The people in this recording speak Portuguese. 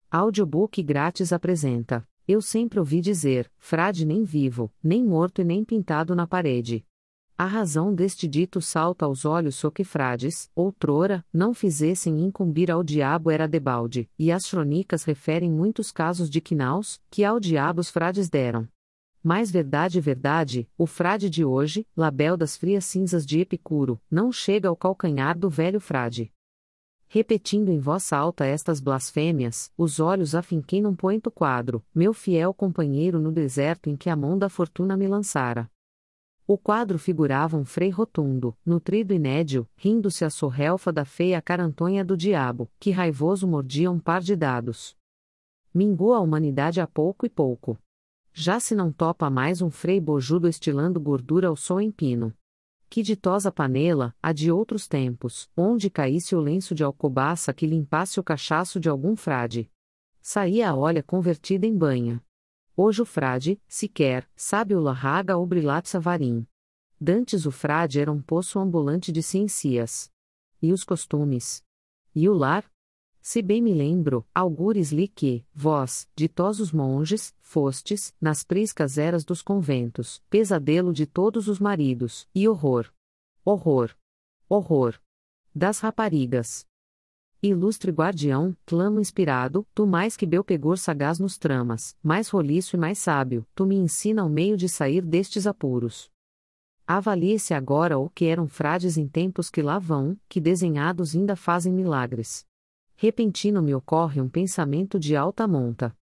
Audiobook grátis apresenta: Eu sempre ouvi dizer, frade nem vivo, nem morto e nem pintado na parede. A razão deste dito salta aos olhos so que frades, outrora, não fizessem incumbir ao diabo era debalde, e as crônicas referem muitos casos de quinaus, que ao diabo os frades deram. Mais verdade, o frade de hoje, label das frias cinzas de Epicuro, não chega ao calcanhar do velho frade. Repetindo em voz alta estas blasfêmias, os olhos afinquei num poento quadro, meu fiel companheiro no deserto em que a mão da fortuna me lançara. O quadro figurava um frei rotundo, nutrido e nédio, rindo-se a sorrelfa da feia carantonha do diabo, que raivoso mordia um par de dados. Mingou a humanidade a pouco e pouco. Já se não topa mais um frei bojudo estilando gordura ao som em pino. Que ditosa panela, a de outros tempos, onde caísse o lenço de alcobaça que limpasse o cachaço de algum frade. Saía a olha convertida em banha. Hoje o frade, sequer, sabe o larraga ou brilatza varim. Dantes o frade era um poço ambulante de ciências. E os costumes? E o lar? Se bem me lembro, algures-lhe que, vós, ditosos monges, fostes, nas priscas eras dos conventos, pesadelo de todos os maridos, e horror. Horror. Horror. Das raparigas. Ilustre guardião, clamo inspirado, tu mais que Belpegor sagaz nos tramas, mais roliço e mais sábio, tu me ensina o meio de sair destes apuros. Avalie-se agora o que eram frades em tempos que lá vão, que desenhados ainda fazem milagres. Repentino me ocorre um pensamento de alta monta.